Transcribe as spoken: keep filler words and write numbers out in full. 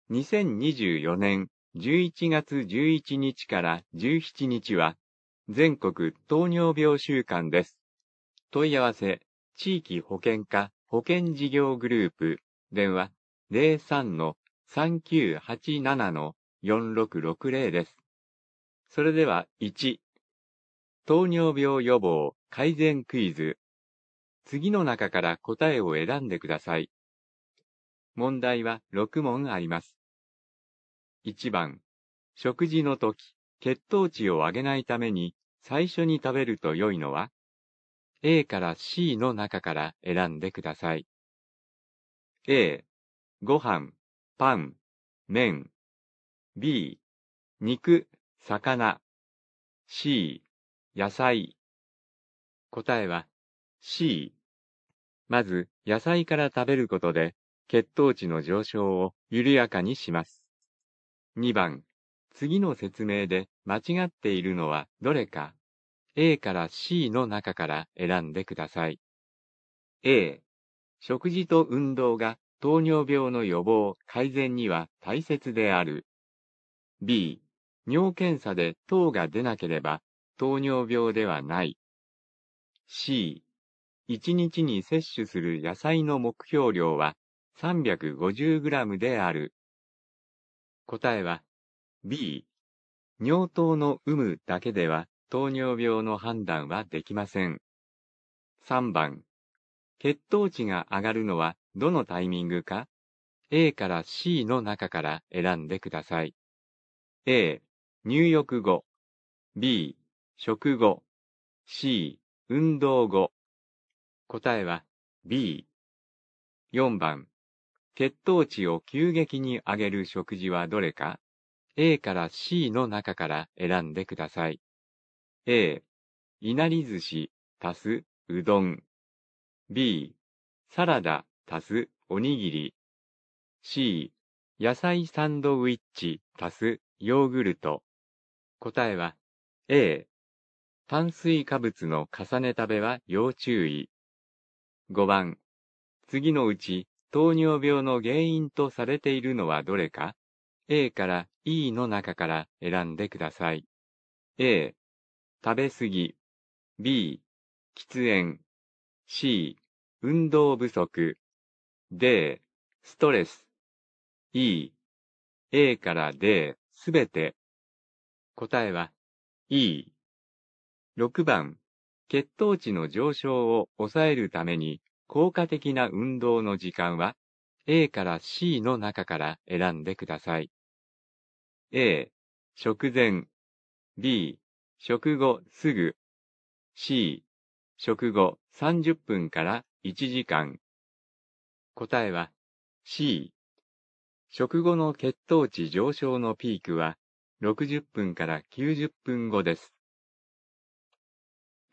にせんにじゅうよねんじゅういちがつじゅういちにちからじゅうしちにちは全国糖尿病週間です。問い合わせ、地域保険課保険事業グループ、電話 ゼロさん さんきゅうはちなな よんろくろくゼロ です。それではいち、糖尿病予防改善クイズ。次の中から答えを選んでください。問題はろくもんあります。いちばん、食事のとき、血糖値を上げないために最初に食べると良いのは A から C の中から選んでください。A、ご飯、パン、麺。B、肉、魚。C、野菜。答えは C。まず、野菜から食べることで血糖値の上昇を緩やかにします。にばん、次の説明で間違っているのはどれか A から C の中から選んでください。A、食事と運動が糖尿病の予防・改善には大切である。B、尿検査で糖が出なければ糖尿病ではない。C、いちにちに摂取する野菜の目標量は さんびゃくごじゅうグラム である。答えは B、尿糖の有無だけでは糖尿病の判断はできません。さんばん、血糖値が上がるのはどのタイミングか A から C の中から選んでください。A、入浴後。B、食後。C、運動後。答えは B。よんばん、血糖値を急激に上げる食事はどれか A から C の中から選んでください。A、いなり寿司足すうどん。B、サラダ足すおにぎり。C、野菜サンドウィッチ足すヨーグルト。答えは A、炭水化物の重ね食べは要注意。ごばん、次のうち糖尿病の原因とされているのはどれか A から E の中から選んでください。A、食べ過ぎ。B、喫煙。C、運動不足。D、ストレス。E、A から D すべて。答えは E。ろくばん、血糖値の上昇を抑えるために効果的な運動の時間は A から C の中から選んでください。A、食前。B、食後すぐ。C、食後さんじゅっぷんからいちじかん。答えは C。食後の血糖値上昇のピークはろくじゅっぷんからきゅうじゅっぷんごです。